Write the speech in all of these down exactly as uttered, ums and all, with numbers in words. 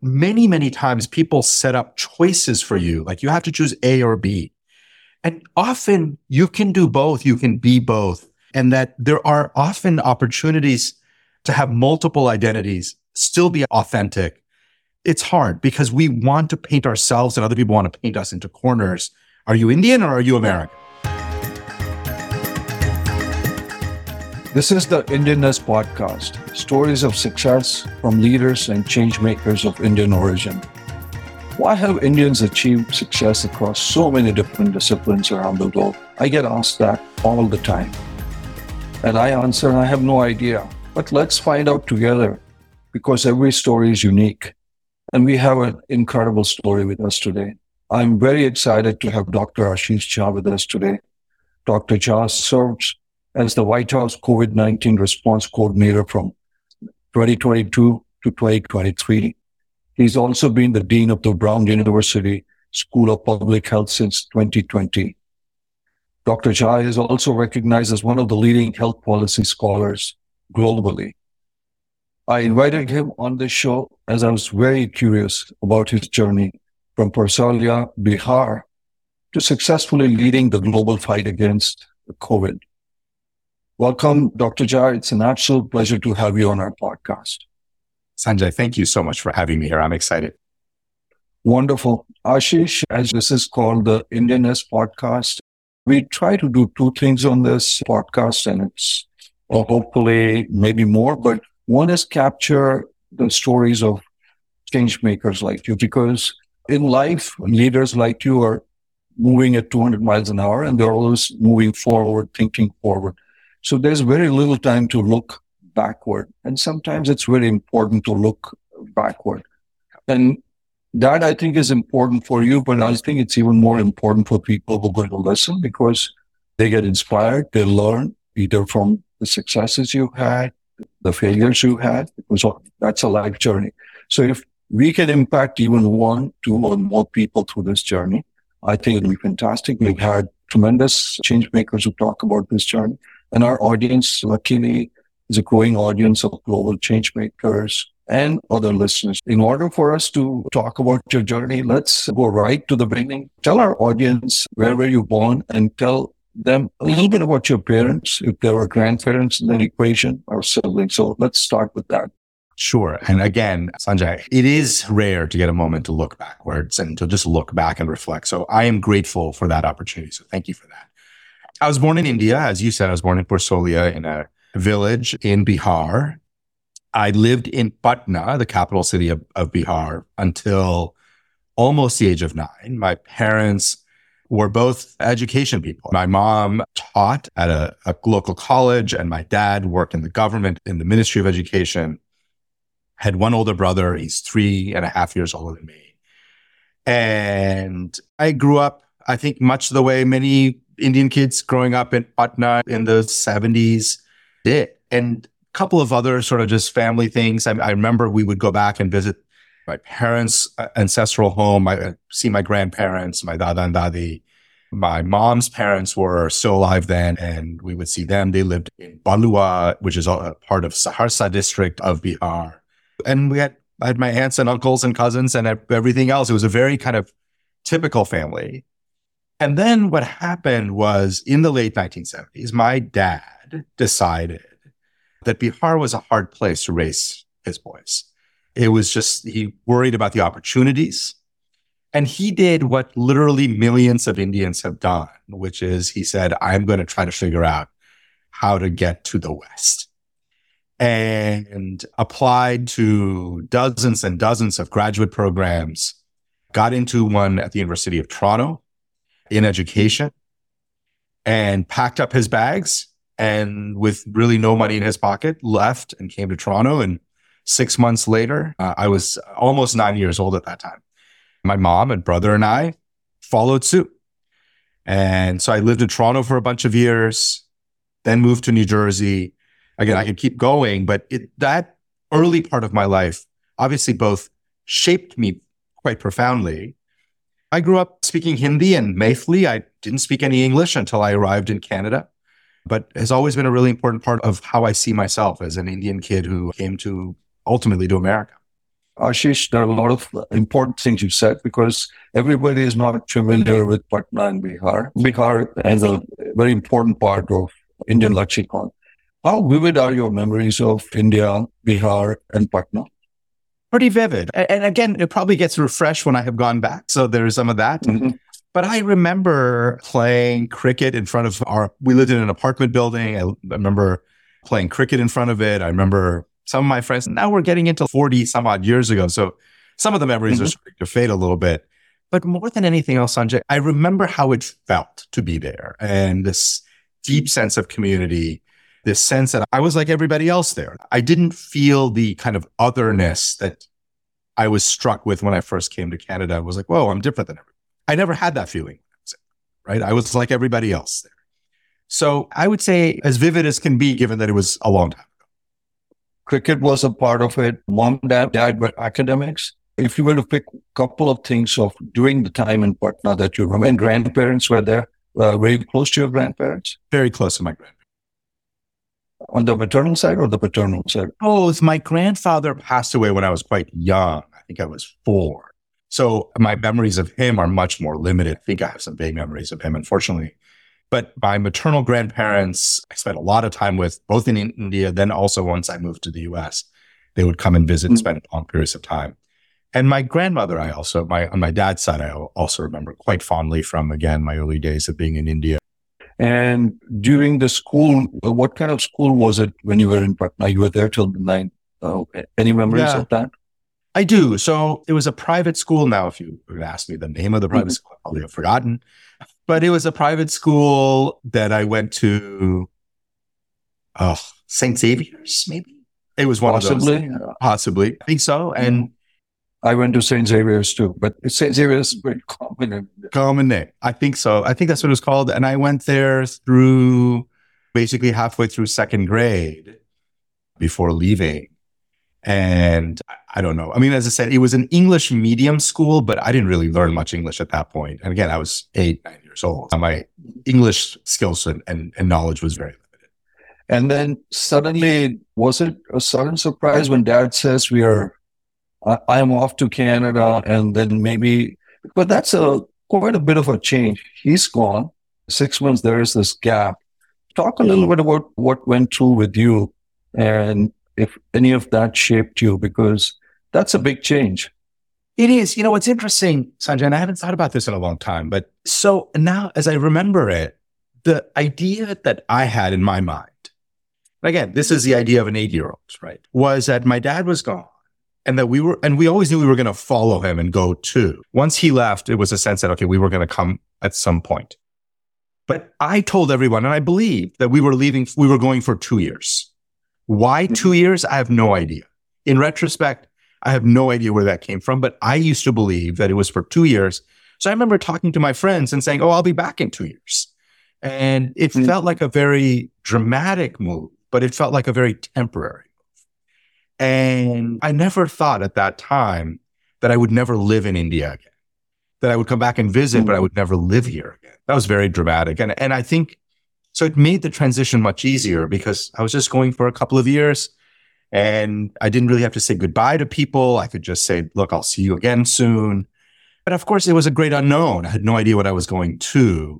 many, many times people set up choices for you, like you have to choose A or B. And often you can do both, you can be both. And that there are often opportunities to have multiple identities, still be authentic. It's hard because we want to paint ourselves and other people want to paint us into corners. Are you Indian or are you American? This is the Indianness Podcast, stories of success from leaders and change makers of Indian origin. Why have Indians achieved success across so many different disciplines around the globe? I get asked that all the time. And I answer, I have no idea. But let's find out together, because every story is unique. And we have an incredible story with us today. I'm very excited to have Doctor Ashish Jha with us today. Doctor Jha serves as the White House COVID nineteen response coordinator from twenty twenty-two to twenty twenty-three. He's also been the Dean of the Brown University School of Public Health since twenty twenty. Doctor Jha is also recognized as one of the leading health policy scholars globally. I invited him on this show as I was very curious about his journey from Parsalia, Bihar, to successfully leading the global fight against COVID. Welcome, Doctor Jha. It's an absolute pleasure to have you on our podcast. Sanjay, thank you so much for having me here. I'm excited. Wonderful. Ashish, as this is called the Indianness Podcast, we try to do two things on this podcast, and it's or hopefully maybe more, but one is capture the stories of change makers like you, because in life, leaders like you are moving at two hundred miles an hour and they're always moving forward, thinking forward. So there's very little time to look backward. And sometimes it's very important to look backward. And that I think is important for you, but I think it's even more important for people who are going to listen, because they get inspired, they learn either from the successes you had, the failures you had, because that's a life journey. So if we can impact even one, two or more people through this journey, I think it'll be fantastic. We've had tremendous change makers who talk about this journey. And our audience, luckily, is a growing audience of global change makers and other listeners. In order for us to talk about your journey, let's go right to the beginning. Tell our audience where were you born, and tell them a little bit about your parents, if there were grandparents in the equation or siblings. So let's start with that. Sure. And again, Sanjay, it is rare to get a moment to look backwards and to just look back and reflect. So I am grateful for that opportunity. So thank you for that. I was born in India. As you said, I was born in Parsalia in a village in Bihar. I lived in Patna, the capital city of, of Bihar, until almost the age of nine. My parents were both education people. My mom taught at a, a local college, and my dad worked in the government in the Ministry of Education. Had one older brother. He's three and a half years older than me. And I grew up, I think, much the way many Indian kids growing up in Patna in the seventies did. And a couple of other sort of just family things. I, I remember we would go back and visit my parents' ancestral home. I see my grandparents, my dada and dadi. My mom's parents were still alive then, and we would see them. They lived in Balua, which is a part of Saharsa district of Bihar. And we had, I had my aunts and uncles and cousins and everything else. It was a very kind of typical family. And then what happened was in the late nineteen seventies, my dad decided that Bihar was a hard place to raise his boys. It was just, he worried about the opportunities. And he did what literally millions of Indians have done, which is he said, I'm going to try to figure out how to get to the West. And applied to dozens and dozens of graduate programs, got into one at the University of Toronto in education, and packed up his bags, and with really no money in his pocket, left and came to Toronto. And six months later, uh, I was almost nine years old at that time. My mom and brother and I followed suit. And so I lived in Toronto for a bunch of years, then moved to New Jersey. Again, I could keep going, but it, that early part of my life obviously both shaped me quite profoundly. I grew up speaking Hindi and Maithili. I didn't speak any English until I arrived in Canada, but has always been a really important part of how I see myself as an Indian kid who came to ultimately to America. Ashish, there are a lot of important things you said because everybody is not familiar with Patna and Bihar. Bihar is a very important part of Indian lexicon. How vivid are your memories of India, Bihar, and Patna? Pretty vivid. And again, it probably gets refreshed when I have gone back. So there's some of that. Mm-hmm. But I remember playing cricket in front of our, we lived in an apartment building. I remember playing cricket in front of it. I remember some of my friends, now we're getting into forty some odd years ago. So some of the memories mm-hmm. are starting to fade a little bit. But more than anything else, Sanjay, I remember how it felt to be there and this deep sense of community, this sense that I was like everybody else there. I didn't feel the kind of otherness that I was struck with when I first came to Canada. I was like, whoa, I'm different than everybody. I never had that feeling, right? I was like everybody else there. So I would say as vivid as can be, given that it was a long time ago. Cricket was a part of it. Mom, dad, dad were academics. If you were to pick a couple of things of during the time in Patna that you remember, and grandparents were there, uh, very close to your grandparents? Very close to my grandparents. On the maternal side or the paternal side? Oh, my grandfather passed away when I was quite young. I think I was four. So my memories of him are much more limited. I think I have some vague memories of him, unfortunately. But my maternal grandparents, I spent a lot of time with, both in India, then also once I moved to the U S. They would come and visit and spend long periods of time. And my grandmother, I also, my on my dad's side, I also remember quite fondly from, again, my early days of being in India. And during the school, what kind of school was it when you were in Patna? You were there till the ninth. Uh, any memories yeah. of that? I do. So it was a private school. Now, if you would ask me the name of the private mm-hmm. school, I probably have forgotten. But it was a private school that I went to, oh, Saint Xavier's, maybe? It was one Possibly. of those. Possibly. I think so. And I went to Saint Xavier's too, but Saint Xavier's is very common. Common name. I think so. I think that's what it was called. And I went there through basically halfway through second grade before leaving. And I don't know. I mean, as I said, it was an English medium school, but I didn't really learn much English at that point. And again, I was eight, nine years old. My English skills and, and, and knowledge was very limited. And then suddenly, was it a sudden surprise when Dad says we are, I, I'm off to Canada, and then maybe, but that's a quite a bit of a change. He's gone. Six months, there is this gap. Talk a little bit about what went through with you and if any of that shaped you, because that's a big change. It is. You know, what's interesting, Sanjay, and I haven't thought about this in a long time, but so now as I remember it, the idea that I had in my mind, again, this is the idea of an eight-year-old, right, was that my dad was gone and that we were, and we always knew we were going to follow him and go too. Once he left, it was a sense that, okay, we were going to come at some point. But I told everyone, and I believed that we were leaving, we were going for two years. Why two years? I have no idea. In retrospect, I have no idea where that came from, but I used to believe that it was for two years. So I remember talking to my friends and saying, oh, I'll be back in two years. And it mm-hmm. felt like a very dramatic move, but it felt like a very temporary move. And I never thought at that time that I would never live in India again, that I would come back and visit, mm-hmm. but I would never live here again. That was very dramatic. And, and I think, so it made the transition much easier because I was just going for a couple of years and I didn't really have to say goodbye to people. I could just say, look, I'll see you again soon. But of course, it was a great unknown. I had no idea what I was going to.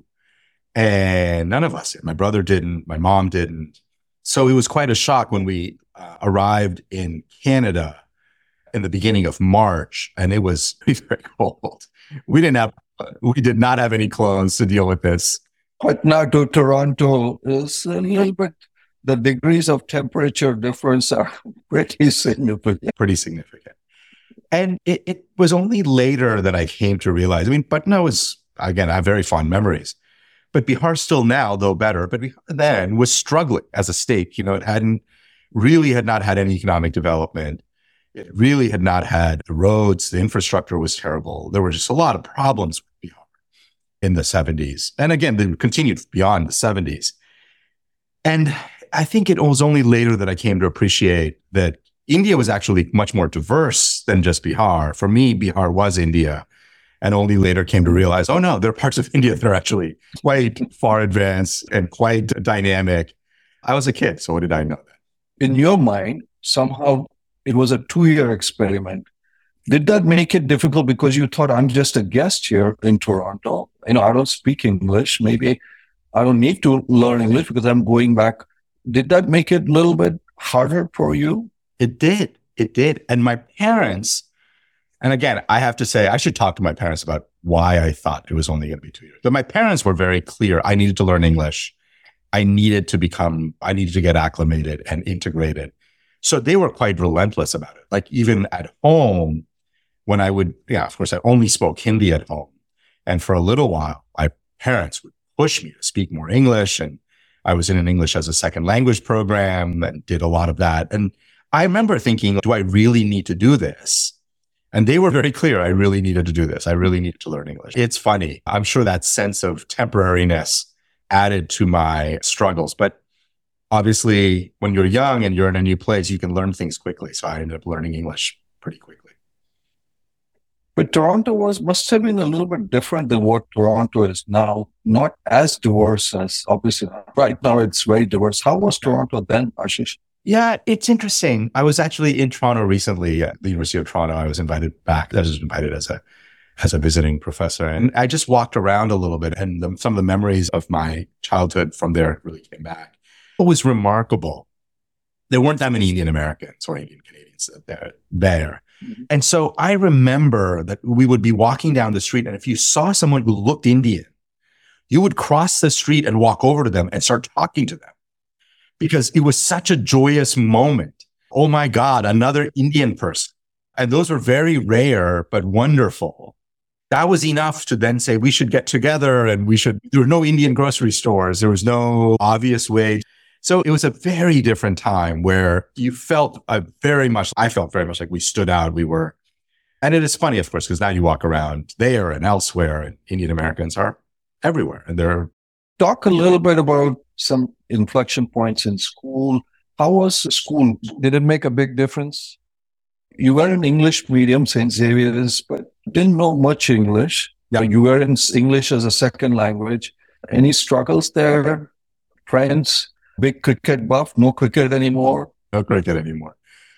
And none of us did. My brother didn't. My mom didn't. So it was quite a shock when we uh, arrived in Canada in the beginning of March. And it was very, very cold. We didn't have, we did not have any clothes to deal with this. But now to Toronto is a little bit, the degrees of temperature difference are pretty significant. Pretty significant. And it, it was only later that I came to realize, I mean, Patna was, again, I have very fond memories, but Bihar still now, though better, but Bihar then was struggling as a state. You know, it hadn't, really had not had any economic development. It really had not had the roads. The infrastructure was terrible. There were just a lot of problems with Bihar in the seventies. And again, they continued beyond the seventies. And I think it was only later that I came to appreciate that India was actually much more diverse than just Bihar. For me, Bihar was India. And only later came to realize, oh no, there are parts of India that are actually quite far advanced and quite dynamic. I was a kid, so what did I know then? In your mind, somehow it was a two-year experiment. Did that make it difficult because you thought, I'm just a guest here in Toronto? You know, I don't speak English. Maybe I don't need to learn English because I'm going back. Did that make it a little bit harder for you? It did. It did. And my parents, and again, I have to say, I should talk to my parents about why I thought it was only going to be two years. But my parents were very clear. I needed to learn English. I needed to become, I needed to get acclimated and integrated. So they were quite relentless about it. Like even at home, when I would, yeah, of course, I only spoke Hindi at home. And for a little while, my parents would push me to speak more English. And I was in an English as a second language program and did a lot of that. And I remember thinking, do I really need to do this? And they were very clear. I really needed to do this. I really needed to learn English. It's funny. I'm sure that sense of temporariness added to my struggles. But obviously, when you're young and you're in a new place, you can learn things quickly. So I ended up learning English pretty quickly. But Toronto was must have been a little bit different than what Toronto is now. Not as diverse as obviously right now. It's very diverse. How was Toronto then, Ashish? Yeah, it's interesting. I was actually in Toronto recently at the University of Toronto. I was invited back. I was invited as a as a visiting professor, and I just walked around a little bit, and the, some of the memories of my childhood from there really came back. It was remarkable. There weren't that many Indian Americans or Indian Canadians there. there. Mm-hmm. And so I remember that we would be walking down the street, and if you saw someone who looked Indian, you would cross the street and walk over to them and start talking to them because it was such a joyous moment. Oh my God, another Indian person. And those were very rare, but wonderful. That was enough to then say we should get together and we should, there were no Indian grocery stores. There was no obvious way. So it was a very different time where you felt uh, very much, I felt very much like we stood out. We were, and it is funny, of course, because now you walk around there and elsewhere and Indian Americans are everywhere. And they're. Talk a little bit about some inflection points in school. How was school? Did it make a big difference? You were in English medium, Saint Xavier's, but didn't know much English. Yeah. You were in English as a second language. Any struggles there? Friends? Big cricket buff? No cricket anymore? No cricket anymore.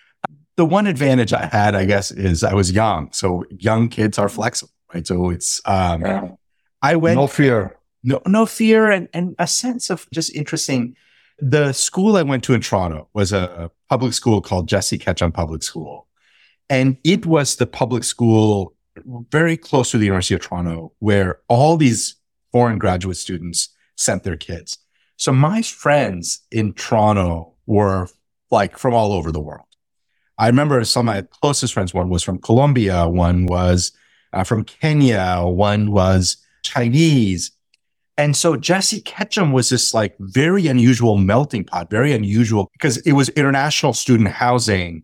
The one advantage I had, I guess, is I was young. So young kids are flexible, right? So it's, um, yeah. I went. No fear. No, no fear and, and a sense of just interesting. The school I went to in Toronto was a public school called Jesse Ketchum Public School. And it was the public school very close to the University of Toronto where all these foreign graduate students sent their kids. So my friends in Toronto were like from all over the world. I remember some of my closest friends, one was from Colombia, one was uh, from Kenya, one was Chinese. And so Jesse Ketchum was this like very unusual melting pot, very unusual because it was international student housing.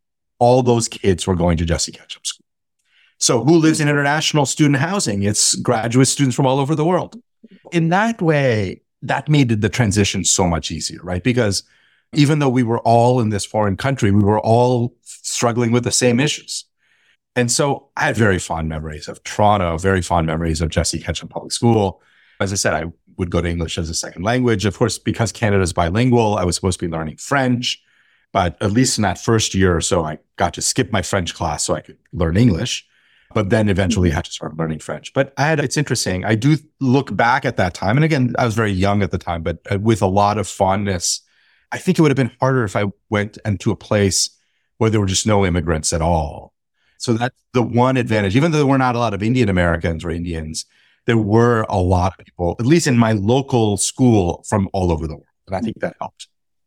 All those kids were going to Jesse Ketchum School. So who lives in international student housing? It's graduate students from all over the world. In that way, that made the transition so much easier, right? Because even though we were all in this foreign country, we were all struggling with the same issues. And so I had very fond memories of Toronto, very fond memories of Jesse Ketchum Public School. As I said, I would go to English as a second language. Of course, because Canada is bilingual, I was supposed to be learning French. But at least in that first year or so, I got to skip my French class so I could learn English. But then eventually had to start learning French. But I had, it's interesting. I do look back at that time. And again, I was very young at the time, but with a lot of fondness. I think it would have been harder if I went into a place where there were just no immigrants at all. So that's the one advantage. Even though there were not a lot of Indian Americans or Indians, there were a lot of people, at least in my local school, from all over the world. And I think that helped.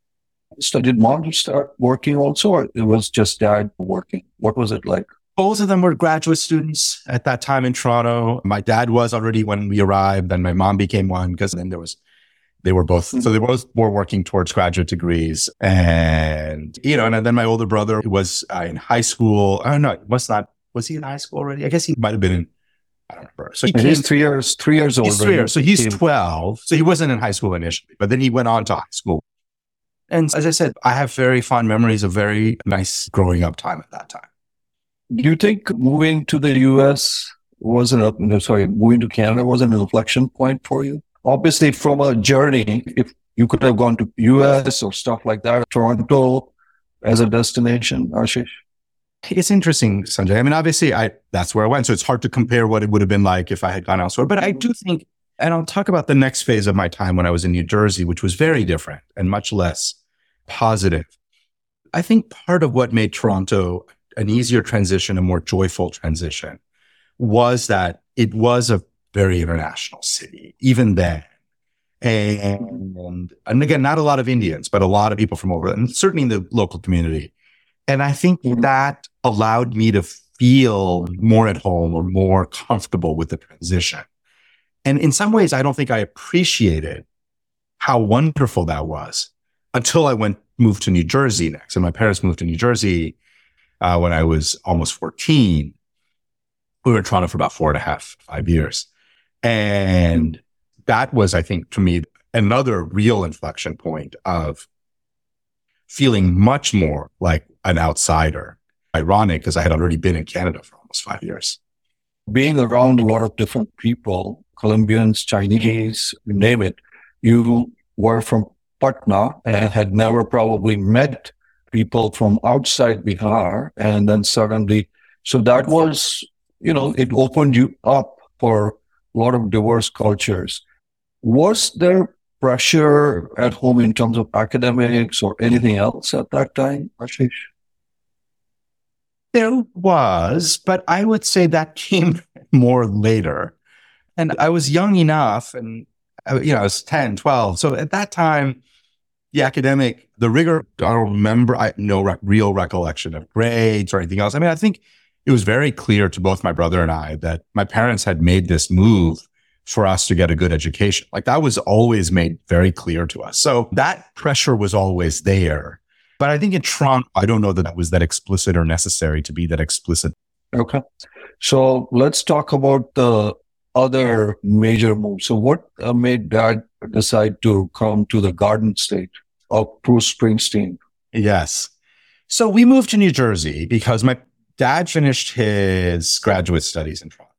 So did mom start working also, or it was just dad working? What was it like? Both of them were graduate students at that time in Toronto. My dad was already when we arrived, then my mom became one because then there was, they were both, mm-hmm. so they both were working towards graduate degrees. And, you know, and then my older brother was uh, in high school. I don't know, was not, was he in high school already? I guess he might have been in, I don't remember. So he he's came, three years, three years older. He's three years. So he's twelve. So he wasn't in high school initially, but then he went on to high school. And as I said, I have very fond memories of very nice growing up time at that time. Do you think moving to the U S was an, no, sorry, moving to Canada was an inflection point for you? Obviously, from a journey, if you could have gone to U S or stuff like that, Toronto as a destination, Ashish? It's interesting, Sanjay. I mean, obviously, I that's where I went. So it's hard to compare what it would have been like if I had gone elsewhere. But I do think, and I'll talk about the next phase of my time when I was in New Jersey, which was very different and much less positive. I think part of what made Toronto an easier transition, a more joyful transition, was that it was a very international city, even then. And, and again, not a lot of Indians, but a lot of people from over, and certainly in the local community. And I think that allowed me to feel more at home or more comfortable with the transition. And in some ways, I don't think I appreciated how wonderful that was until I went, moved to New Jersey next. And my parents moved to New Jersey uh, when I was almost fourteen. We were in Toronto for about four and a half, five years. And that was, I think, to me, another real inflection point of feeling much more like an outsider. Ironic, because I had already been in Canada for almost five years. Being around a lot of different people, Colombians, Chinese, you name it, you were from Patna and had never probably met people from outside Bihar. And then suddenly, so that was, you know, it opened you up for a lot of diverse cultures. Was there pressure at home in terms of academics or anything else at that time, Ashish? There was, but I would say that came more later. And I was young enough, and you know, I was ten, twelve. So at that time, the academic, the rigor, I don't remember, I no re- real recollection of grades or anything else. I mean, I think it was very clear to both my brother and I that my parents had made this move for us to get a good education. Like that was always made very clear to us. So that pressure was always there. But I think in Toronto, I don't know that that was that explicit or necessary to be that explicit. Okay. So let's talk about the other major moves. So what uh, made Dad decide to come to the Garden State of Bruce Springsteen? Yes. So we moved to New Jersey because my dad finished his graduate studies in Toronto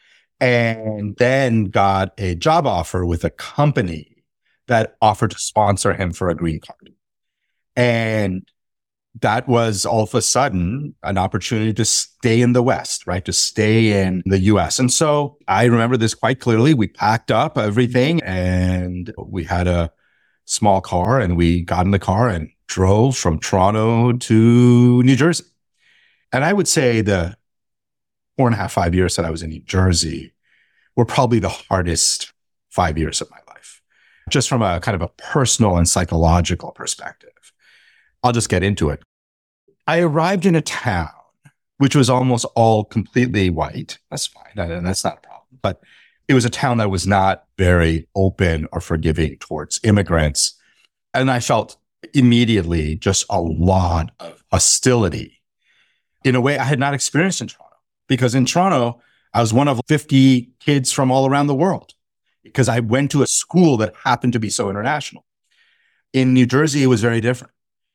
and then got a job offer with a company that offered to sponsor him for a green card. And that was all of a sudden an opportunity to stay in the West, right? To stay in the U S. And so I remember this quite clearly. We packed up everything and we had a small car and we got in the car and drove from Toronto to New Jersey. And I would say the four and a half, five years that I was in New Jersey were probably the hardest five years of my life, just from a kind of a personal and psychological perspective. I'll just get into it. I arrived in a town which was almost all completely white. That's fine. That's not a problem. But it was a town that was not very open or forgiving towards immigrants. And I felt immediately just a lot of hostility in a way I had not experienced in Toronto. Because in Toronto, I was one of fifty kids from all around the world because I went to a school that happened to be so international. In New Jersey, it was very different.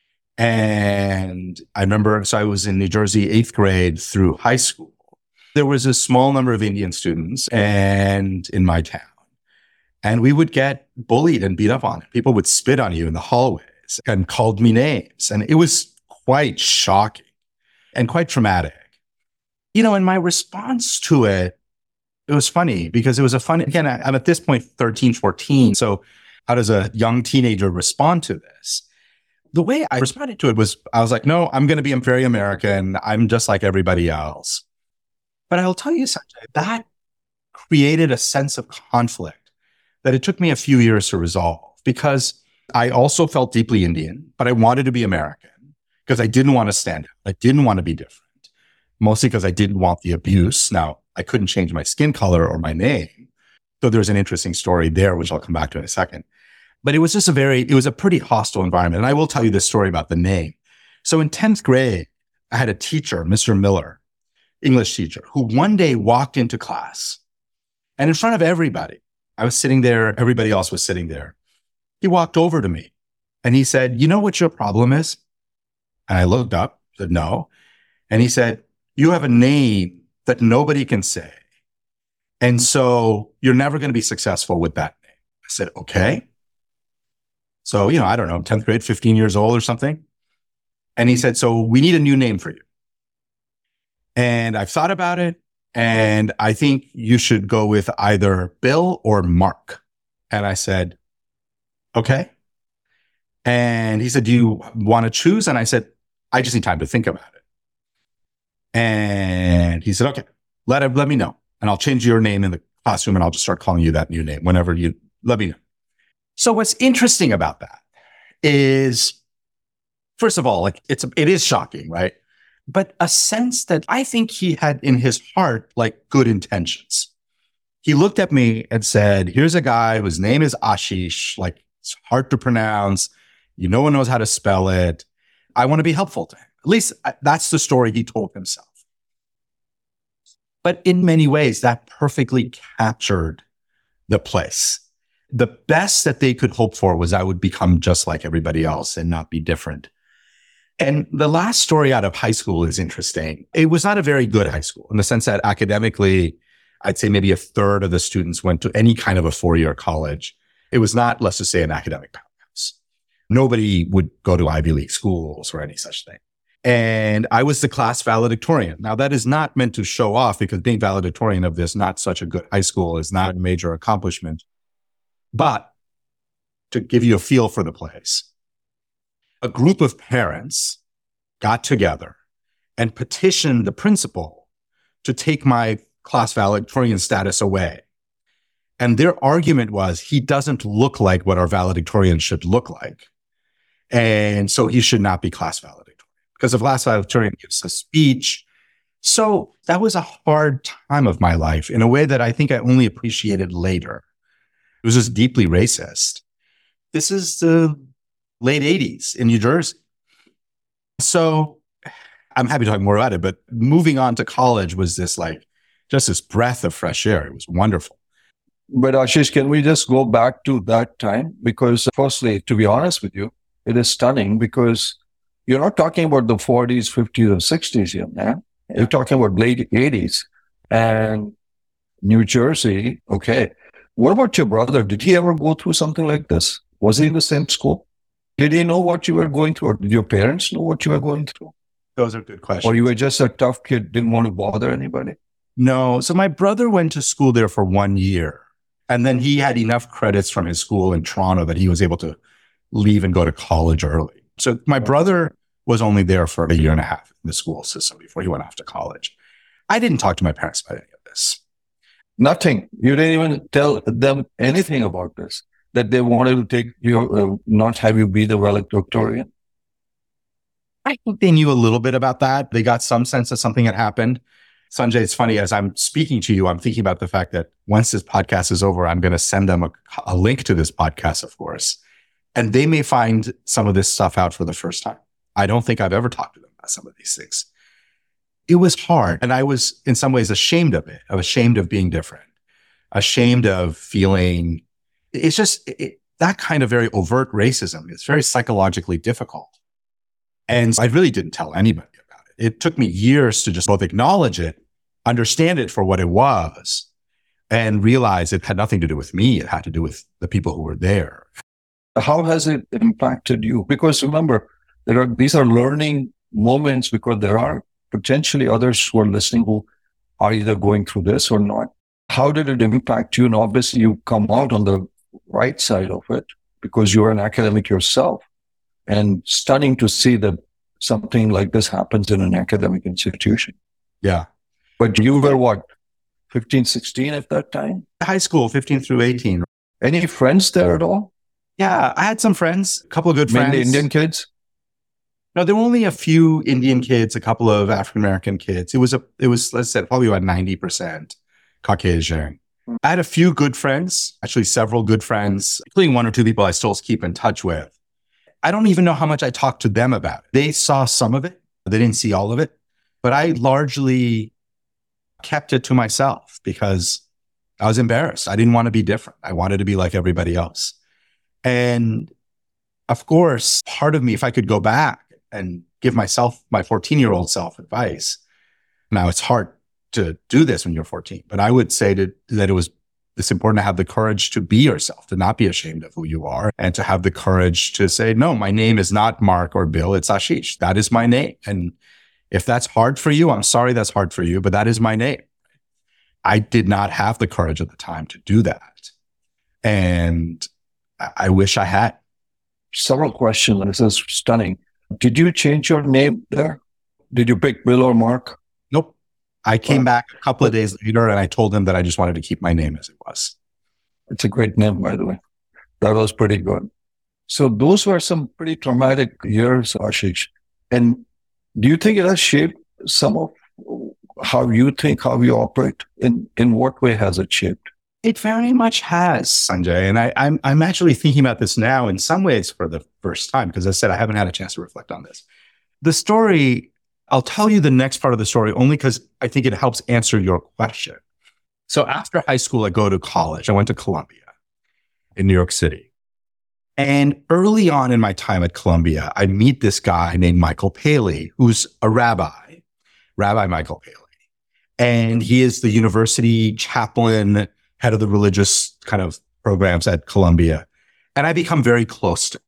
And I remember, so I was in New Jersey, eighth grade through high school. There was a small number of Indian students and in my town, and we would get bullied and beat up on. People would spit on you in the hallways and called me names. And it was quite shocking and quite traumatic. You know, and my response to it, it was funny because it was a funny, again, I'm at this point thirteen, fourteen. So how does a young teenager respond to this? The way I responded to it was, I was like, no, I'm going to be very American. I'm just like everybody else. But I'll tell you something, that created a sense of conflict that it took me a few years to resolve because I also felt deeply Indian, but I wanted to be American because I didn't want to stand out. I didn't want to be different, mostly because I didn't want the abuse. Now, I couldn't change my skin color or my name. So there's an interesting story there, which I'll come back to in a second. But it was just a very, it was a pretty hostile environment. And I will tell you this story about the name. So in tenth grade, I had a teacher, Mister Miller, English teacher, who one day walked into class and in front of everybody, I was sitting there, everybody else was sitting there. He walked over to me and he said, you know what your problem is? And I looked up, said, no. And he said, you have a name that nobody can say. And so you're never going to be successful with that name. I said, okay. So, you know, I don't know, tenth grade, fifteen years old or something. And he said, so we need a new name for you. And I've thought about it. And I think you should go with either Bill or Mark. And I said, okay. And he said, do you want to choose? And I said, I just need time to think about it. And he said, okay, let him, let me know. And I'll change your name in the classroom and I'll just start calling you that new name whenever you let me know. So what's interesting about that is, first of all, like it's, it is shocking, right? But a sense that I think he had in his heart, like good intentions. He looked at me and said, here's a guy whose name is Ashish, like it's hard to pronounce. You, no one knows how to spell it. I want to be helpful to him. At least that's the story he told himself. But in many ways, that perfectly captured the place. The best that they could hope for was I would become just like everybody else and not be different. And the last story out of high school is interesting. It was not a very good high school in the sense that academically, I'd say maybe a third of the students went to any kind of a four-year college. It was not, let's just say, an academic powerhouse. Nobody would go to Ivy League schools or any such thing. And I was the class valedictorian. Now, that is not meant to show off because being valedictorian of this not such a good high school is not a major accomplishment. But to give you a feel for the place, a group of parents got together and petitioned the principal to take my class valedictorian status away. And their argument was he doesn't look like what our valedictorian should look like. And so he should not be class valedictorian because if class valedictorian gives a speech. So that was a hard time of my life in a way that I think I only appreciated later. It was just deeply racist. This is the late eighties in New Jersey. So I'm happy to talk more about it, but moving on to college was this like, just this breath of fresh air. It was wonderful. But Ashish, can we just go back to that time? Because firstly, to be honest with you, it is stunning because you're not talking about the forties, fifties, or sixties here, man. Yeah. You're talking about late eighties and New Jersey. Okay. What about your brother? Did he ever go through something like this? Was he in the same school? Did he know what you were going through? Or did your parents know what you were going through? Those are good questions. Or you were just a tough kid, didn't want to bother anybody? No. So my brother went to school there for one year. And then he had enough credits from his school in Toronto that he was able to leave and go to college early. So my brother was only there for a year and a half in the school system before he went off to college. I didn't talk to my parents about any of this. Nothing. You didn't even tell them anything about this, that they wanted to take you, uh, not have you be the valedictorian? I think they knew a little bit about that. They got some sense that something had happened. Sanjay, it's funny, as I'm speaking to you, I'm thinking about the fact that once this podcast is over, I'm going to send them a, a link to this podcast, of course, and they may find some of this stuff out for the first time. I don't think I've ever talked to them about some of these things. It was hard. And I was in some ways ashamed of it. I was ashamed of being different, ashamed of feeling, it's just it, that kind of very overt racism. It's very psychologically difficult. And I really didn't tell anybody about it. It took me years to just both acknowledge it, understand it for what it was, and realize it had nothing to do with me. It had to do with the people who were there. How has it impacted you? Because remember, there are these are learning moments because there are potentially others who are listening who are either going through this or not. How did it impact you? And obviously you come out on the right side of it because you're an academic yourself. And stunning to see that something like this happens in an academic institution. Yeah. But you were what, fifteen, sixteen at that time? High school, fifteen through eighteen. Any friends there at all? Yeah, I had some friends, a couple of good Mainly friends. Indian kids? No, there were only a few Indian kids, a couple of African-American kids. It was, a, it was, let's say, probably about ninety percent Caucasian. Mm. I had a few good friends, actually several good friends, including one or two people I still keep in touch with. I don't even know how much I talked to them about it. They saw some of it. They didn't see all of it. But I largely kept it to myself because I was embarrassed. I didn't want to be different. I wanted to be like everybody else. And of course, part of me, if I could go back and give myself, my fourteen-year-old self advice, now it's hard to do this when you're fourteen, but I would say to, that it was it's important to have the courage to be yourself, to not be ashamed of who you are, and to have the courage to say, no, my name is not Mark or Bill, it's Ashish. That is my name. And If that's hard for you, I'm sorry that's hard for you, but that is my name. I did not have the courage at the time to do that. And I, I wish I had. Several questions. This is stunning. Did you change your name there? Did you pick Bill or Mark? Nope. I came back a couple of days later and I told him that I just wanted to keep my name as it was. It's a great name, by the way. That was pretty good. So those were some pretty traumatic years, Ashish. And do you think it has shaped some of how you think, how you operate? In, in what way has it shaped? It very much has, Sanjay. And I, I'm, I'm actually thinking about this now in some ways for the first time, because as I said, I haven't had a chance to reflect on this. The story, I'll tell you the next part of the story only because I think it helps answer your question. So after high school, I go to college. I went to Columbia in New York City. And early on in my time at Columbia, I meet this guy named Michael Paley, who's a rabbi, Rabbi Michael Paley. And he is the university chaplain, head of the religious kind of programs at Columbia. And I become very close to him.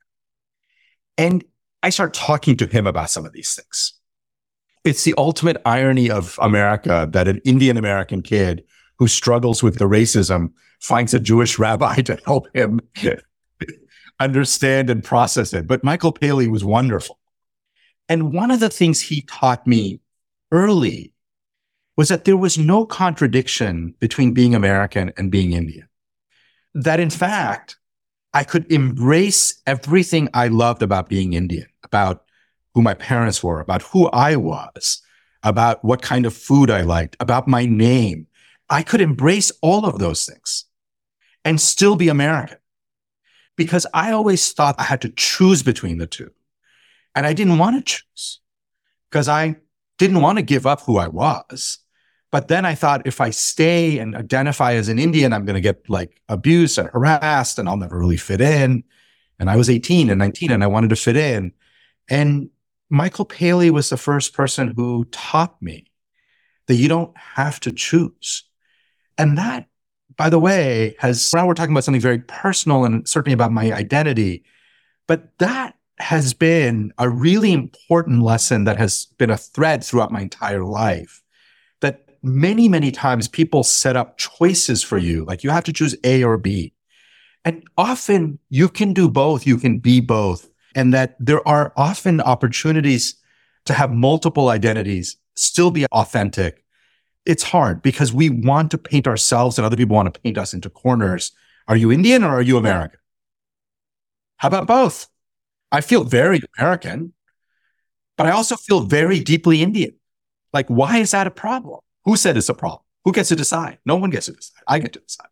And I start talking to him about some of these things. It's the ultimate irony of America that an Indian American kid who struggles with the racism finds a Jewish rabbi to help him understand and process it. But Michael Paley was wonderful. And one of the things he taught me early was that there was no contradiction between being American and being Indian. That in fact, I could embrace everything I loved about being Indian, about who my parents were, about who I was, about what kind of food I liked, about my name. I could embrace all of those things and still be American, because I always thought I had to choose between the two. And I didn't want to choose because I didn't want to give up who I was. But then I thought, if I stay and identify as an Indian, I'm going to get like abused and harassed and I'll never really fit in. And I was eighteen and nineteen and I wanted to fit in. And Michael Paley was the first person who taught me that you don't have to choose. And that, by the way, has, now we're talking about something very personal and certainly about my identity, but that has been a really important lesson that has been a thread throughout my entire life. That many, many times people set up choices for you, like you have to choose A or B. And often you can do both, you can be both. And that there are often opportunities to have multiple identities, still be authentic. It's hard because we want to paint ourselves and other people want to paint us into corners. Are you Indian or are you American? How about both? I feel very American, but I also feel very deeply Indian. Like, why is that a problem? Who said it's a problem? Who gets to decide? No one gets to decide. I get to decide.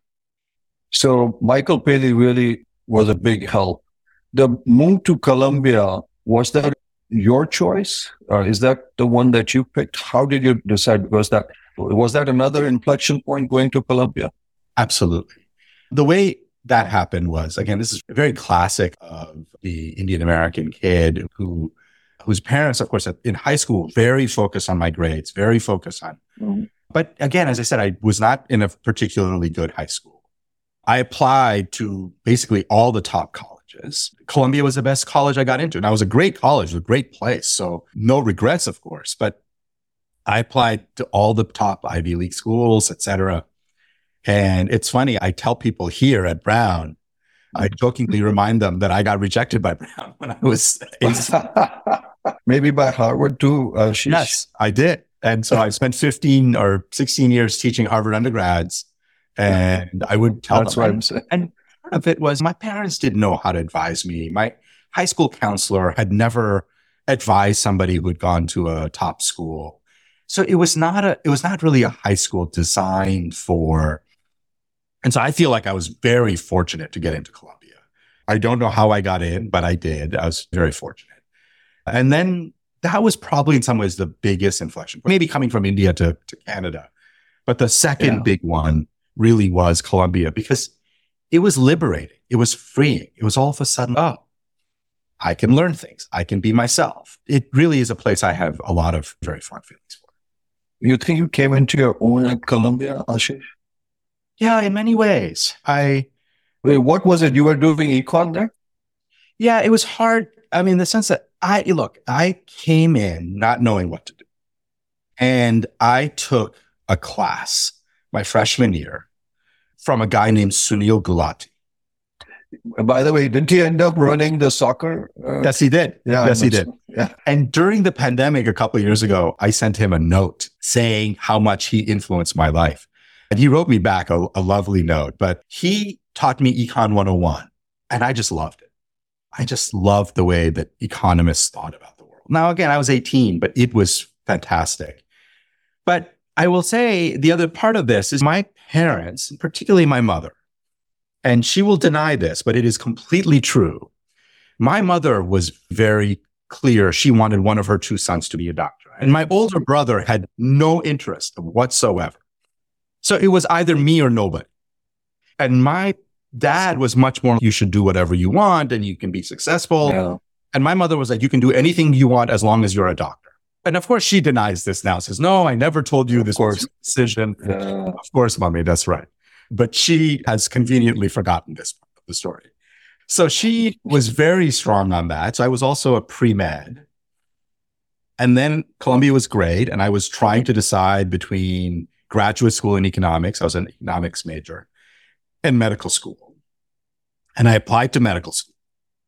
So Michael Paley really was a big help. The move to Columbia, was that your choice? Or is that the one that you picked? How did you decide? Was that, was that another inflection point going to Columbia? Absolutely. The way that happened was, again, this is very classic of the Indian American kid who, whose parents, of course, in high school, very focused on my grades, very focused on. Mm-hmm. But again, as I said, I was not in a particularly good high school. I applied to basically all the top colleges. Columbia was the best college I got into. And I was a great college, a great place. So no regrets, of course. But I applied to all the top Ivy League schools, et cetera. And it's funny, I tell people here at Brown, I jokingly remind them that I got rejected by Brown when I was eighteen. Maybe by Harvard too. Uh, yes, I did. And so I spent fifteen or sixteen years teaching Harvard undergrads. And I would tell That's them. What I'm saying. And part of it was my parents didn't know how to advise me. My high school counselor had never advised somebody who had gone to a top school. So it was not a, it was not really a high school designed for. And so I feel like I was very fortunate to get into Columbia. I don't know how I got in, but I did. I was very fortunate. And then that was probably in some ways the biggest inflection, maybe coming from India to, to Canada. But the second yeah. big one really was Columbia, because it was liberating. It was freeing. It was all of a sudden, oh, I can learn things. I can be myself. It really is a place I have a lot of very fond feelings for. You think you came into your own at Columbia, Ashish? Yeah, in many ways. I. Wait, what was it? You were doing econ there? Yeah, it was hard. I mean, in the sense that I, look, I came in not knowing what to do. And I took a class my freshman year from a guy named Sunil Gulati. By the way, didn't he end up running the soccer? Uh, yes, he did. Yeah, yes, he did. Yeah. And during the pandemic a couple of years ago, I sent him a note saying how much he influenced my life. And he wrote me back a, a lovely note, but he taught me Econ one oh one. And I just loved it. I just loved the way that economists thought about the world. Now, again, I was eighteen, but it was fantastic. But I will say the other part of this is my parents, particularly my mother, and she will deny this, but it is completely true. My mother was very clear. She wanted one of her two sons to be a doctor. And my older brother had no interest whatsoever. So it was either me or nobody. And my dad was much more, you should do whatever you want and you can be successful. Yeah. And my mother was like, you can do anything you want as long as you're a doctor. And of course, she denies this now, says, no, I never told you this was your decision. Yeah. Of course, mommy, that's right. But she has conveniently forgotten this part of the story. So she was very strong on that. So I was also a pre-med. And then Columbia was great. And I was trying to decide between graduate school in economics. I was an economics major and medical school. And I applied to medical school.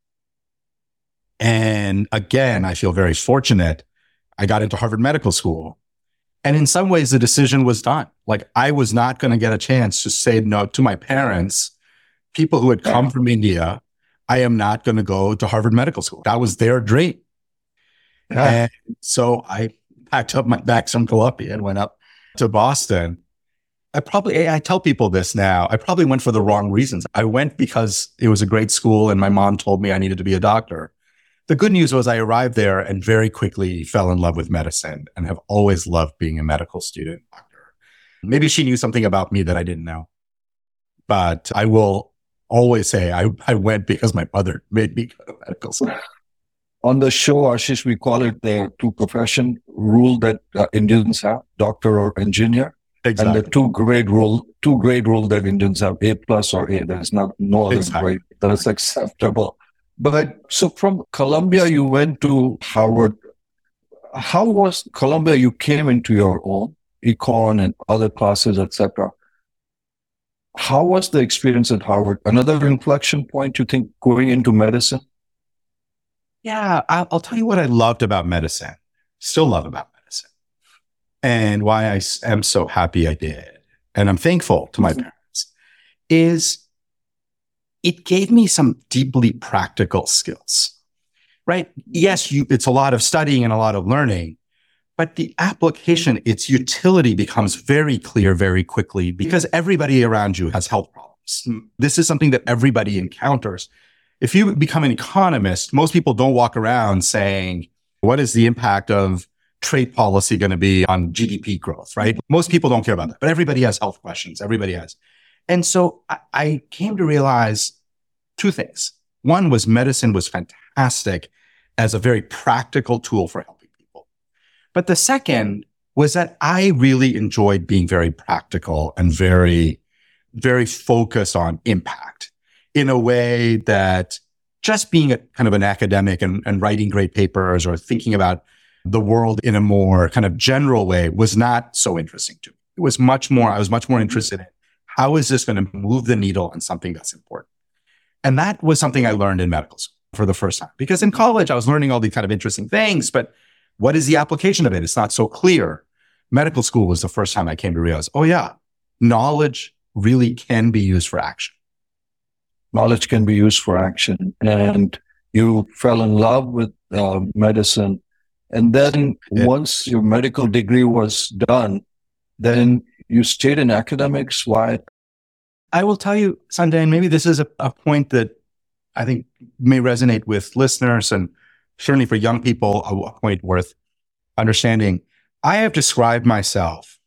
And again, I feel very fortunate. I got into Harvard Medical School. And in some ways, the decision was done. Like I was not going to get a chance to say no to my parents, people who had come from India. I am not going to go to Harvard Medical School. That was their dream. Yeah. And so I packed up my bags from Columbia and went up to Boston. I probably, I tell people this now, I probably went for the wrong reasons. I went because it was a great school and my mom told me I needed to be a doctor. The good news was I arrived there and very quickly fell in love with medicine and have always loved being a medical student. Maybe she knew something about me that I didn't know. But I will always say I, I went because my mother made me go to medical school. On the show, Ashish, we call it the two profession rule that uh, Indians have, doctor or engineer. Exactly. And the two grade rule, two grade rule that Indians have, A plus or A. There's not no other Exactly. grade that's acceptable. But so from Columbia, you went to Harvard. How was Columbia? You came into your own econ and other classes, et cetera. How was the experience at Harvard? Another inflection point, you think, going into medicine? Yeah, I'll, I'll tell you what I loved about medicine, still love about medicine, and why I am so happy I did, and I'm thankful to my parents, is it gave me some deeply practical skills, right? Yes, you, it's a lot of studying and a lot of learning, but the application, its utility becomes very clear very quickly because everybody around you has health problems. This is something that everybody encounters. If you become an economist, most people don't walk around saying, what is the impact of trade policy going to be on G D P growth, right? Most people don't care about that, but everybody has health questions. Everybody has. And so I, I came to realize two things. One was medicine was fantastic as a very practical tool for helping people. But the second was that I really enjoyed being very practical and very, very focused on impact in a way that just being a kind of an academic and, and writing great papers or thinking about the world in a more kind of general way was not so interesting to me. It was much more, I was much more interested in how is this going to move the needle on something that's important? And that was something I learned in medical school for the first time. Because in college, I was learning all these kind of interesting things, but what is the application of it? It's not so clear. Medical school was the first time I came to realize, oh yeah, knowledge really can be used for action. Knowledge can be used for action. And you fell in love with uh, medicine. And then yeah. once your medical degree was done, then you stayed in academics. Why? I will tell you, Sanjay, and maybe this is a, a point that I think may resonate with listeners and certainly for young people, a, a point worth understanding. I have described myself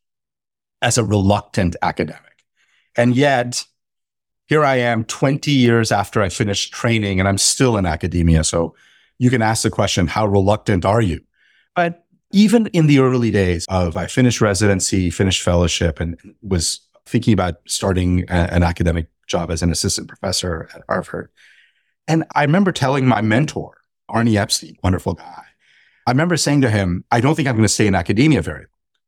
as a reluctant academic. And yet, here I am twenty years after I finished training and I'm still in academia. So you can ask the question, how reluctant are you? But even in the early days of I finished residency, finished fellowship, and was thinking about starting a, an academic job as an assistant professor at Harvard. And I remember telling my mentor, Arnie Epstein, wonderful guy, I remember saying to him, I don't think I'm going to stay in academia very long.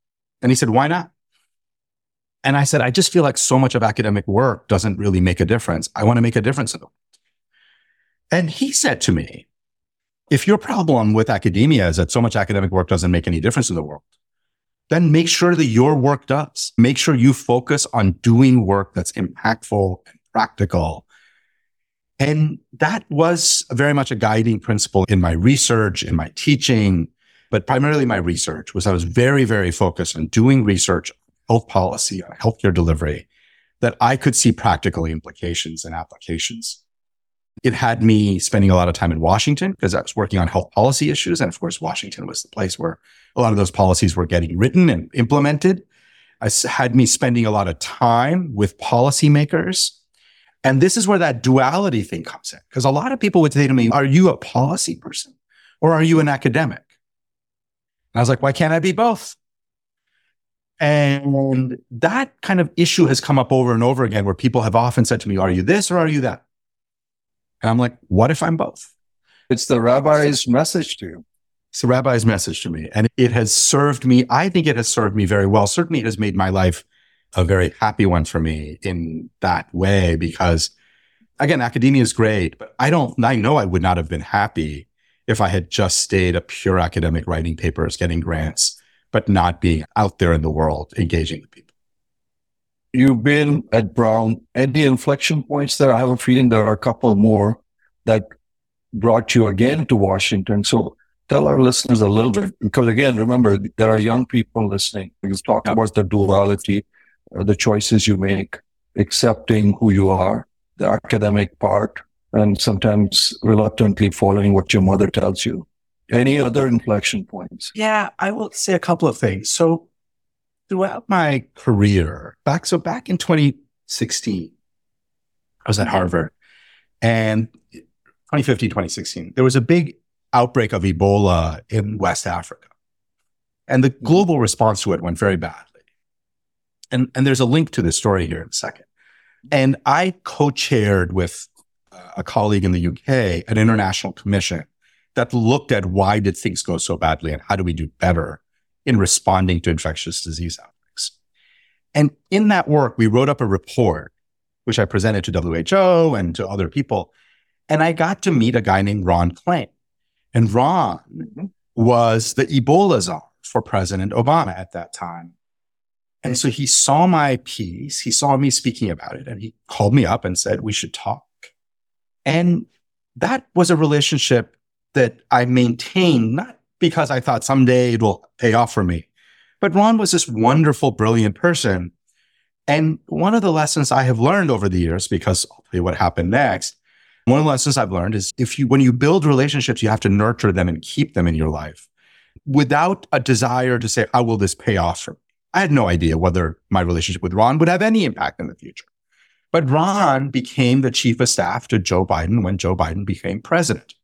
And he said, why not? And I said, I just feel like so much of academic work doesn't really make a difference. I want to make a difference in the world. And he said to me, if your problem with academia is that so much academic work doesn't make any difference in the world, then make sure that your work does. Make sure you focus on doing work that's impactful and practical. And that was very much a guiding principle in my research, in my teaching, but primarily my research was I was very, very focused on doing research, health policy, on healthcare delivery, that I could see practical implications and applications. It had me spending a lot of time in Washington because I was working on health policy issues. And of course, Washington was the place where a lot of those policies were getting written and implemented. It had me spending a lot of time with policymakers. And this is where that duality thing comes in. Because a lot of people would say to me, are you a policy person or are you an academic? And I was like, why can't I be both? And that kind of issue has come up over and over again where people have often said to me, are you this or are you that? And I'm like, what if I'm both? It's the rabbi's message to you. It's the rabbi's message to me. And it has served me. I think it has served me very well. Certainly it has made my life a very happy one for me in that way, because again, academia is great, but I don't, I know I would not have been happy if I had just stayed a pure academic writing papers, getting grants, but not being out there in the world, engaging with people. You've been at Brown. Any inflection points there? I have a feeling there are a couple more that brought you again to Washington. So tell our listeners a little bit, because again, remember, there are young people listening. You talk Yep. about the duality, uh, the choices you make, accepting who you are, the academic part, and sometimes reluctantly following what your mother tells you. Any other inflection points? Yeah, I will say a couple of things. So throughout my career, back so back in twenty sixteen, I was at Harvard, and twenty fifteen, twenty sixteen, there was a big outbreak of Ebola in West Africa. And the global response to it went very badly. And, and there's a link to this story here in a second. And I co-chaired with a colleague in the U K an international commission that looked at why did things go so badly and how do we do better in responding to infectious disease outbreaks. And in that work, we wrote up a report, which I presented to W H O and to other people. And I got to meet a guy named Ron Klain. And Ron was the Ebola czar for President Obama at that time. And so he saw my piece, he saw me speaking about it, and he called me up and said, we should talk. And that was a relationship that I maintained, not because I thought someday it will pay off for me, but Ron was this wonderful, brilliant person. And one of the lessons I have learned over the years, because I'll tell you what happened next, one of the lessons I've learned is if you, when you build relationships, you have to nurture them and keep them in your life without a desire to say, how will this pay off for me? I had no idea whether my relationship with Ron would have any impact in the future. But Ron became the chief of staff to Joe Biden when Joe Biden became president.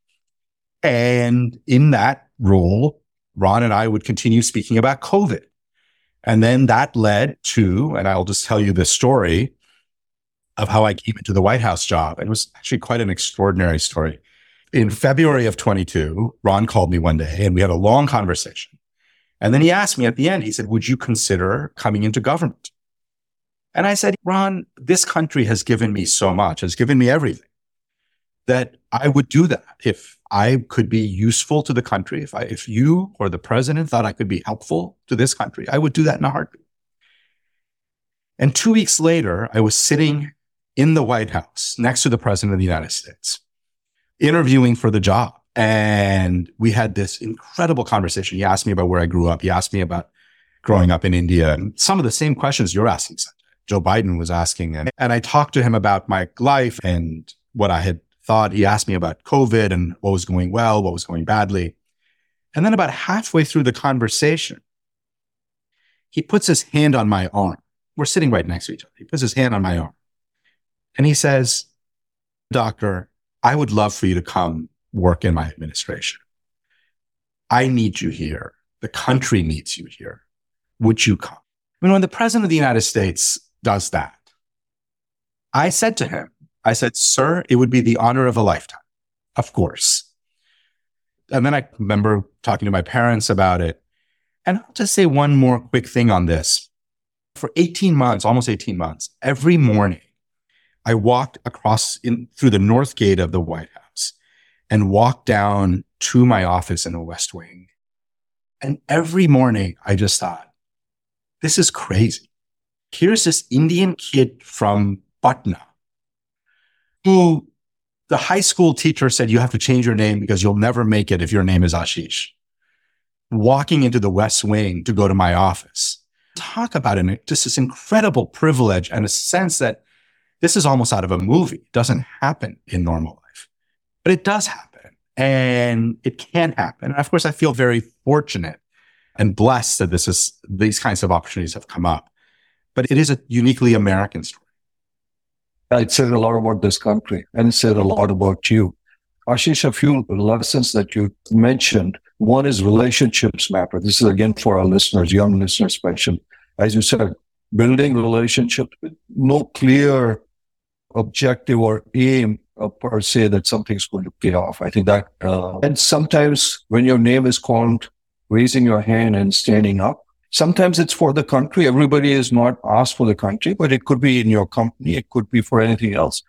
And in that role, Ron and I would continue speaking about COVID. And then that led to, and I'll just tell you this story of how I came into the White House job. It was actually quite an extraordinary story. In February of twenty-two, Ron called me one day and we had a long conversation. And then he asked me at the end, he said, would you consider coming into government? And I said, Ron, this country has given me so much, has given me everything, that I would do that if I could be useful to the country. If I, if you or the president thought I could be helpful to this country, I would do that in a heartbeat. And two weeks later, I was sitting in the White House next to the president of the United States, interviewing for the job. And we had this incredible conversation. He asked me about where I grew up. He asked me about growing up in India and some of the same questions you're asking, Sanjay, Joe Biden was asking. And, and I talked to him about my life and what I had thought. He asked me about COVID and what was going well, what was going badly. And then about halfway through the conversation, he puts his hand on my arm. We're sitting right next to each other. He puts his hand on my arm. And he says, Doctor, I would love for you to come work in my administration. I need you here. The country needs you here. Would you come? I mean, when the president of the United States does that, I said to him, I said, sir, it would be the honor of a lifetime. Of course. And then I remember talking to my parents about it. And I'll just say one more quick thing on this. For eighteen months, almost eighteen months, every morning, I walked across in through the north gate of the White House and walked down to my office in the West Wing. And every morning, I just thought, this is crazy. Here's this Indian kid from Patna who the high school teacher said, you have to change your name because you'll never make it if your name is Ashish, walking into the West Wing to go to my office. Talk about it, just this incredible privilege and a sense that this is almost out of a movie. It doesn't happen in normal life, but it does happen and it can happen. And of course, I feel very fortunate and blessed that this is, these kinds of opportunities have come up, but it is a uniquely American story. It said a lot about this country and it said a lot about you. Ashish, a few lessons that you mentioned. One is relationships matter. This is again for our listeners, young listeners especially. As you said, building relationships with no clear objective or aim uh, per se that something's going to pay off. I think that, uh, and sometimes when your name is called, raising your hand and standing up, sometimes it's for the country. Everybody is not asked for the country, but it could be in your company. It could be for anything else.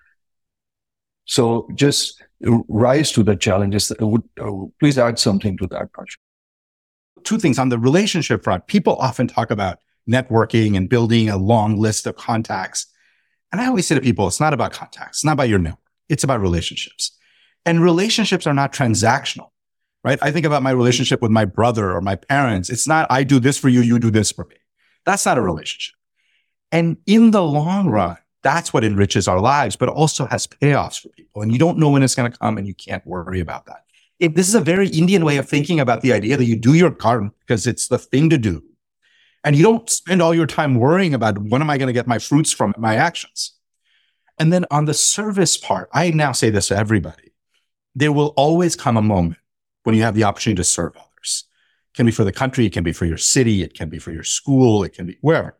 So just rise to the challenges. Would, uh, please add something to that, Raj. Two things on the relationship front. People often talk about networking and building a long list of contacts. And I always say to people, it's not about contacts. It's not about your network. It's about relationships. And relationships are not transactional, right? I think about my relationship with my brother or my parents. It's not, I do this for you, you do this for me. That's not a relationship. And in the long run, that's what enriches our lives, but also has payoffs for people. And you don't know when it's going to come and you can't worry about that. If this is a very Indian way of thinking about the idea that you do your karma because it's the thing to do. And you don't spend all your time worrying about when am I going to get my fruits from my actions. And then on the service part, I now say this to everybody. There will always come a moment when you have the opportunity to serve others. It can be for the country. It can be for your city. It can be for your school. It can be wherever.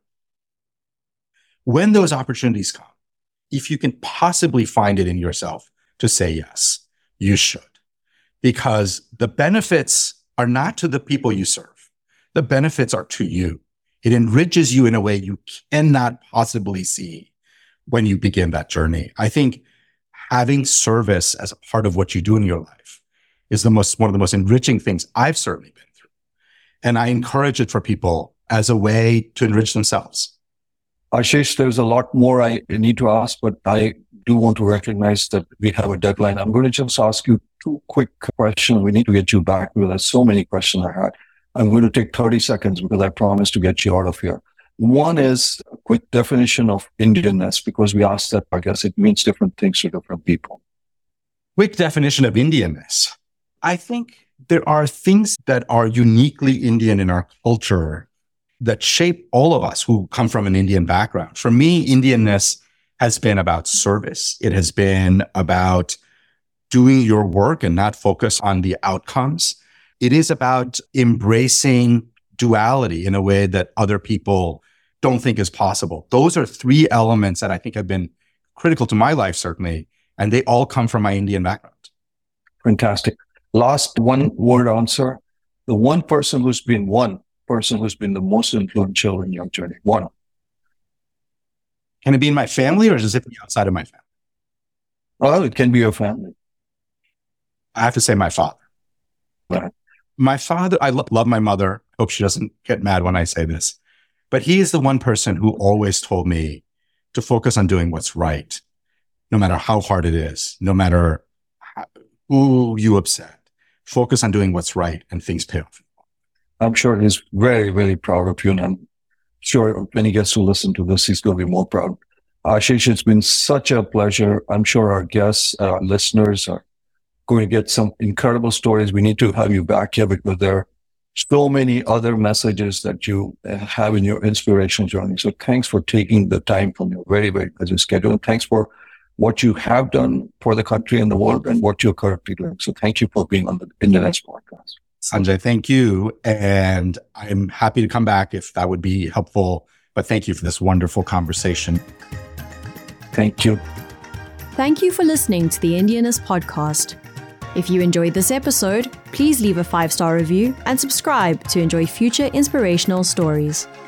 When those opportunities come, if you can possibly find it in yourself to say yes, you should. Because the benefits are not to the people you serve. The benefits are to you. It enriches you in a way you cannot possibly see when you begin that journey. I think having service as a part of what you do in your life is the most, one of the most enriching things I've certainly been through. And I encourage it for people as a way to enrich themselves. Ashish, there's a lot more I need to ask, but I do want to recognize that we have a deadline. I'm going to just ask you two quick questions. We need to get you back because there's so many questions I had. I'm going to take thirty seconds because I promised to get you out of here. One is a quick definition of Indianness, because we asked that, I guess it means different things to different people. Quick definition of Indianness. I think there are things that are uniquely Indian in our culture that shape all of us who come from an Indian background. For me, Indianness has been about service. It has been about doing your work and not focus on the outcomes. It is about embracing duality in a way that other people don't think is possible. Those are three elements that I think have been critical to my life, certainly, and they all come from my Indian background. Fantastic. Last one word answer. The one person who's been one person who's been the most influential in your journey. One. Can it be in my family or does it be outside of my family? Well, it can be your family. I have to say my father. Right. My father, I lo- love my mother. Hope she doesn't get mad when I say this. But he is the one person who always told me to focus on doing what's right, no matter how hard it is, no matter how, who you upset. Focus on doing what's right and things pay off. I'm sure he's very, very proud of you. And I'm sure when he gets to listen to this, he's going to be more proud. Ashish, it's been such a pleasure. I'm sure our guests, our listeners are going to get some incredible stories. We need to have you back here because there are so many other messages that you have in your inspirational journey. So thanks for taking the time from your very, very busy schedule. And thanks for what you have done for the country and the world and what you're currently doing. So thank you for being on the Indianness podcast. Sanjay, thank you. And I'm happy to come back if that would be helpful. But thank you for this wonderful conversation. Thank you. Thank you for listening to the Indianness podcast. If you enjoyed this episode, please leave a five-star review and subscribe to enjoy future inspirational stories.